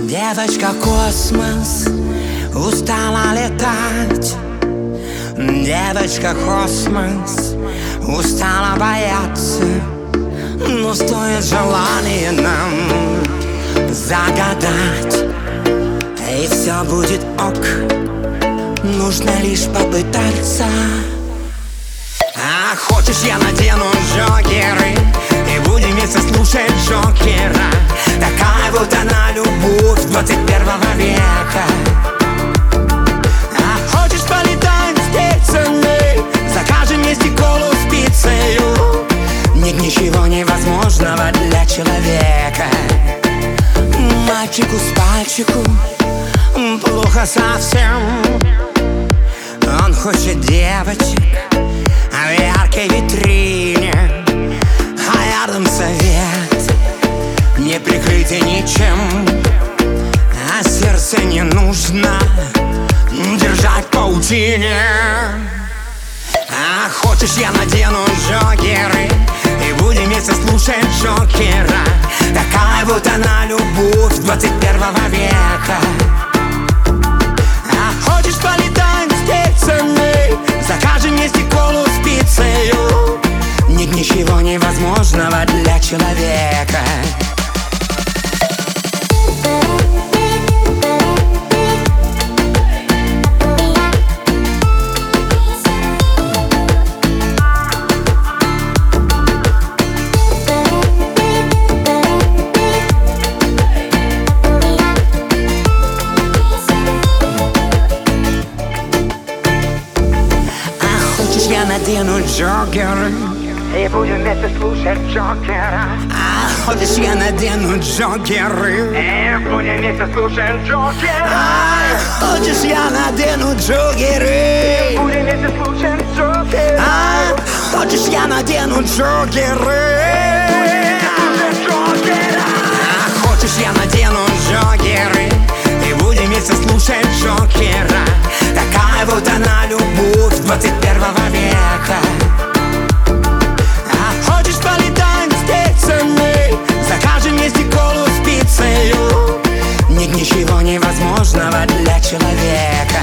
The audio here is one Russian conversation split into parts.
Девочка космос устала летать. Девочка космос устала бояться. Но стоит желание нам загадать, и все будет ок. Нужно лишь попытаться. А хочешь, я надену джокеры и будем вместе слушать Джокера. Такая вот она любовь 21 века. А хочешь, полетаем с птицами, закажем вместе колу с пиццею. Нет ничего невозможного для человека. Мальчику с пальчику плохо совсем. Он хочет девочек в яркой витрине, а рядом совет не прикрытый ничем. А сердце не нужно держать в паутине. А хочешь, я надену джокеры и будем вместе слушать Джокера. Такая вот она любовь 21 века. А хочешь, полетаем с птицами, закажем вместе колу с пиццею. Нет ничего невозможного для человека. Я надену джокеры и будем вместе слушать Джокера. А хочешь, я надену джокеры и будем вместе слушать Джокера. А хочешь, я надену джокеры и будем вместе слушать Джокера. А хочешь, я надену джокеры. А хочешь, я надену джокеры и будем вместе слушать Джокера. Такая вот она любовь 21 века. А хочешь, полетаем с птицами, закажем вместе колу с пиццею. Нет ничего невозможного для человека.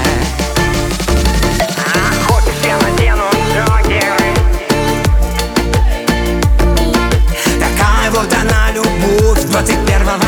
А хочешь, я надену джокеры. Такая вот она любовь 21 века.